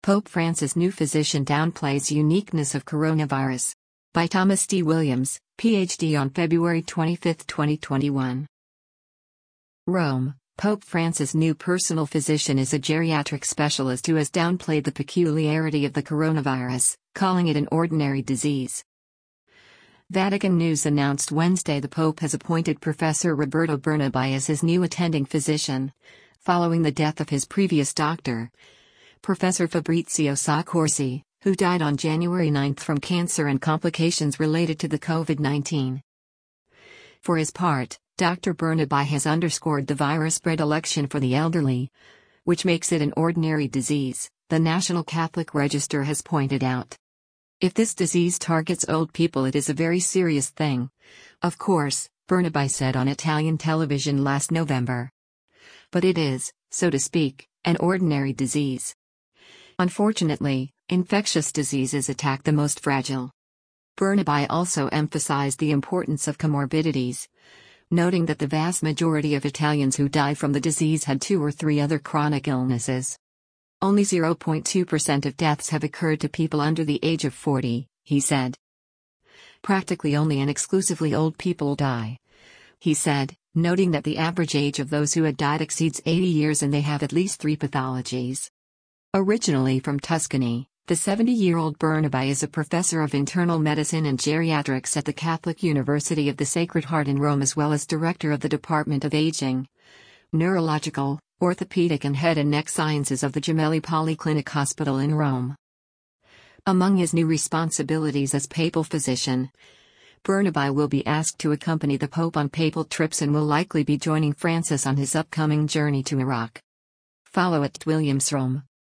Pope Francis' new physician downplays uniqueness of coronavirus. By Thomas D. Williams, Ph.D. on February 25, 2021. Rome. Pope Francis' new personal physician is a geriatric specialist who has downplayed the peculiarity of the coronavirus, calling it an ordinary disease. Vatican News announced Wednesday the Pope has appointed Professor Roberto Bernabei as his new attending physician, following the death of his previous doctor, Professor Fabrizio Soccorsi, who died on January 9 from cancer and complications related to the COVID-19. For his part, Dr. Bernabei has underscored the virus' predilection for the elderly, which makes it an ordinary disease, the National Catholic Register has pointed out. If this disease targets old people, it is a very serious thing. Of course, Bernabei said on Italian television last November. But it is, so to speak, an ordinary disease. Unfortunately, infectious diseases attack the most fragile. Bernabei also emphasized the importance of comorbidities, noting that the vast majority of Italians who die from the disease had 2 or 3 other chronic illnesses. Only 0.2% of deaths have occurred to people under the age of 40, he said. Practically only and exclusively old people die, he said, noting that the average age of those who had died exceeds 80 years and they have at least 3 pathologies. Originally from Tuscany, the 70-year-old Bernabei is a professor of internal medicine and geriatrics at the Catholic University of the Sacred Heart in Rome, as well as director of the Department of Aging, Neurological, Orthopedic and Head and Neck Sciences of the Gemelli Polyclinic Hospital in Rome. Among his new responsibilities as papal physician, Bernabei will be asked to accompany the Pope on papal trips and will likely be joining Francis on his upcoming journey to Iraq. Follow @WilliamsRome.